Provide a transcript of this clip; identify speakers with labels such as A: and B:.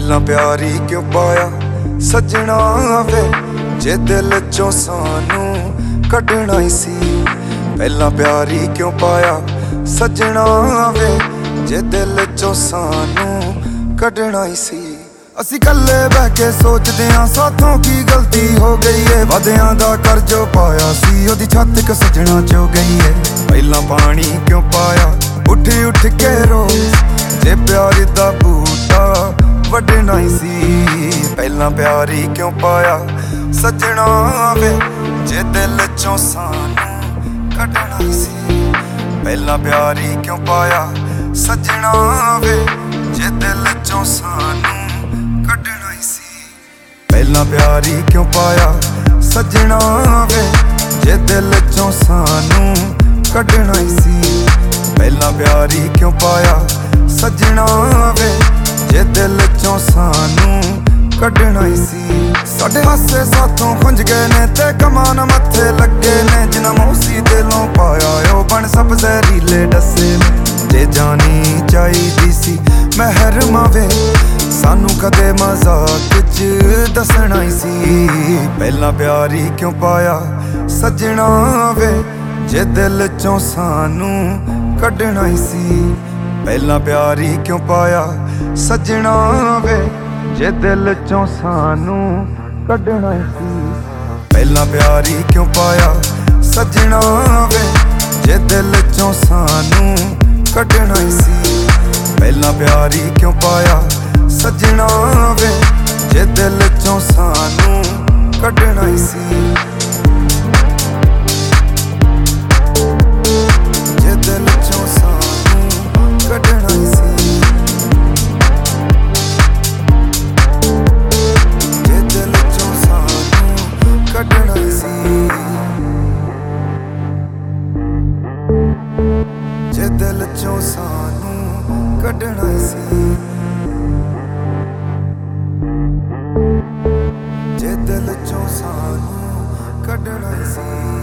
A: ਪਹਿਲਾਂ ਪਿਆਰ ਹੀ ਕਿਉਂ ਪਾਇਆ ਸੱਜਣਾ ਵੇ, ਜੇ ਦਿਲ ਚੋਂ ਸਾਨੂੰ ਕੱਢਣਾ ਹੀ ਸੀ। ਪਹਿਲਾਂ ਪਿਆਰ ਹੀ ਕਿਉਂ ਪਾਇਆ ਸੱਜਣਾ ਵੇ, ਜੇ ਦਿਲ ਚੋਂ ਸਾਨੂੰ ਕੱਢਣਾ ਹੀ ਸੀ। ਅਸੀਂ ਕੱਲੇ ਬਹਿ ਕੇ ਸੋਚਦੇ ਆਂ ਸਾਥੋਂ ਕੀ ਗਲਤੀ ਹੋ ਗਈ ਏ। ਵਾਦਿਆਂ ਦਾ ਕਰਜ਼ੋ ਪਾਇਆ ਸੀ, ਉਹਦੀ ਛੱਤ ਇੱਕ ਸੱਜਣਾ ਚੋ ਗਈ ਏ। ਪਹਿਲਾਂ ਪਾਣੀ ਕਿਉਂ ਪਾਇਆ ਉੱਠ ਉੱਠ ਕੇ ਰੋਜ਼, ਜੇ ਪਿਆਰ ਦਾ ਬੂਟਾ ਵੱਢਣਾ ਹੀ ਸੀ। ਪਹਿਲਾਂ ਪਿਆਰ ਹੀ ਕਿਉਂ ਪਾਇਆ ਸੱਜਣਾ ਵੇ, ਜੇ ਦਿਲ ਚੋਂ ਸਾਨੂੰ ਕੱਢਣਾ ਹੀ ਸੀ। ਪਹਿਲਾਂ ਪਿਆਰ ਹੀ ਕਿਉਂ ਪਾਇਆ ਸੱਜਣਾ ਵੇ, ਜੇ ਦਿਲ ਚੋਂ ਸਾਨੂੰ ਕੱਢਣਾ ਹੀ ਸੀ। ਪਹਿਲਾਂ ਪਿਆਰ ਹੀ ਕਿਉਂ ਪਾਇਆ ਸੱਜਣਾ ਵੇ, ਜੇ ਦਿਲ ਚੋਂ ਸਾਨੂੰ ਕੱਢਣਾ ਹੀ ਸੀ। ਪਹਿਲਾਂ ਪਿਆਰ ਹੀ ਕਿਉਂ ਪਾਇਆ ਸੱਜਣਾ ਵੇ, ਜੇ ਦਿਲ ਚੋਂ ਸਾਨੂੰ ਕੱਢਣਾ ਹੀ ਸੀ। ਸਾਡੇ ਹਾਸੇ ਸਾਥੋਂ ਖੁੰਝ ਗਏ ਨੇ ਤੇ ਕਮਾਨ ਮੱਥੇ ਲੱਗੇ ਨੇ, ਜਿਨ੍ਹਾਂ ਮੌਸੀ ਦਿਲੋਂ ਪਾਇਆ ਉਹ ਬਣ ਸਭ ਜ਼ਹਿਰੀਲੇ ਡੱਸੇ ਨੇ। ਜੇ ਜਾਣੀ ਚਾਹੀਦੀ ਸੀ ਮਹਿਰਮਾ ਵੇ, ਸਾਨੂੰ ਕਦੇ ਮਜ਼ਾਕ 'ਚ ਦੱਸਣਾ ਹੀ ਸੀ। ਪਹਿਲਾਂ ਪਿਆਰ ਹੀ ਕਿਉਂ ਪਾਇਆ ਸੱਜਣਾ ਵੇ, ਜੇ ਦਿਲ ਚੋਂ ਸਾਨੂੰ ਕੱਢਣਾ ਹੀ ਸੀ। ਪਹਿਲਾਂ ਪਿਆਰ ਹੀ ਕਿਉਂ ਪਾਇਆ ਸੱਜਣਾ ਵੇ, ਜੇ ਦਿਲ ਚੋਂ ਸਾਨੂੰ ਕੱਢਣਾ ਹੀ ਸੀ। ਪਹਿਲਾਂ ਪਿਆਰ ਹੀ ਕਿਉਂ ਪਾਇਆ ਸੱਜਣਾ ਵੇ, ਜੇ ਦਿਲ ਚੋਂ ਸਾਨੂੰ ਕੱਢਣਾ ਹੀ ਸੀ। ਪਹਿਲਾਂ ਪਿਆਰ ਹੀ ਕਿਉਂ ਪਾਇਆ ਸੱਜਣਾ ਵੇ, ਜੇ ਦਿਲ ਚੋਂ ਸਾਨੂੰ ਕੱਢਣਾ ਹੀ ਸੀ। ਜੇ ਦਿਲ ਚੋਂ ਸਾਨੂੰ ਕੱਢਣਾ ਹੀ ਸੀ। ਜੇ ਦਿਲ ਚੋਂ ਸਾਨੂੰ ਕੱਢਣਾ ਹੀ ਸੀ। ਜੇ ਦਿਲ ਚੋਂ ਸਾਨੂੰ ਕੱਢਣਾ ਹੀ ਸੀ। ਜੇ ਦਿਲ ਚੋਂ ਸਾਨੂੰ ਕੱਢਣਾ ਹੀ ਸੀ।